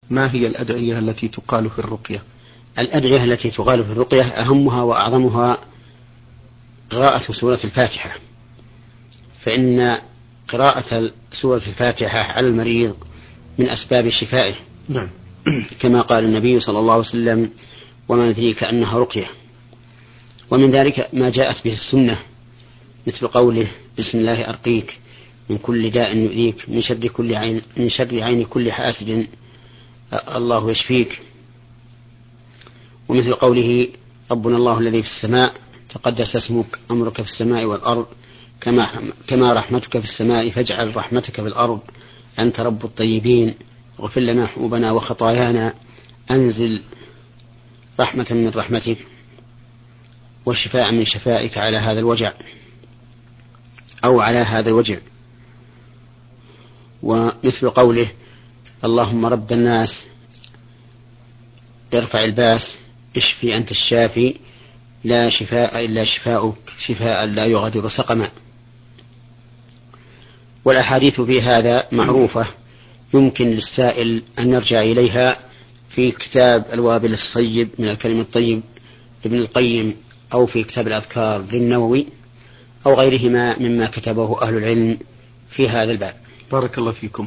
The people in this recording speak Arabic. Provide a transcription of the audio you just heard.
ما هي الأدعية التي تقال في الرقية؟ الأدعية التي تقال في الرقية أهمها وأعظمها قراءة سورة الفاتحة، فإن قراءة سورة الفاتحة على المريض من أسباب شفائه. نعم. كما قال النبي صلى الله عليه وسلم: وما ندريك أنها رقية. ومن ذلك ما جاءت به السنة، مثل قوله: بسم الله أرقيك من كل داء يؤذيك، من شر عين كل حاسد الله يشفيك. ومثل قوله: ربنا الله الذي في السماء تقدس اسمك، أمرك في السماء والأرض، كما رحمتك في السماء فاجعل رحمتك في الأرض، أنت رب الطيبين، اغفر لنا حوبنا وخطايانا، أنزل رحمة من رحمتك وشفاء من شفائك على هذا الوجع أو على هذا الوجع. ومثل قوله: اللهم رب الناس ارفع الباس، اشفي أنت الشافي، لا شفاء إلا شفاؤك، شفاء لا يغادر سقما. والأحاديث في هذا معروفة، يمكن للسائل أن يرجع إليها في كتاب الوابل الصيب من الكلم الطيب ابن القيم، أو في كتاب الأذكار للنووي، أو غيرهما مما كتبه أهل العلم في هذا الباب. بارك الله فيكم.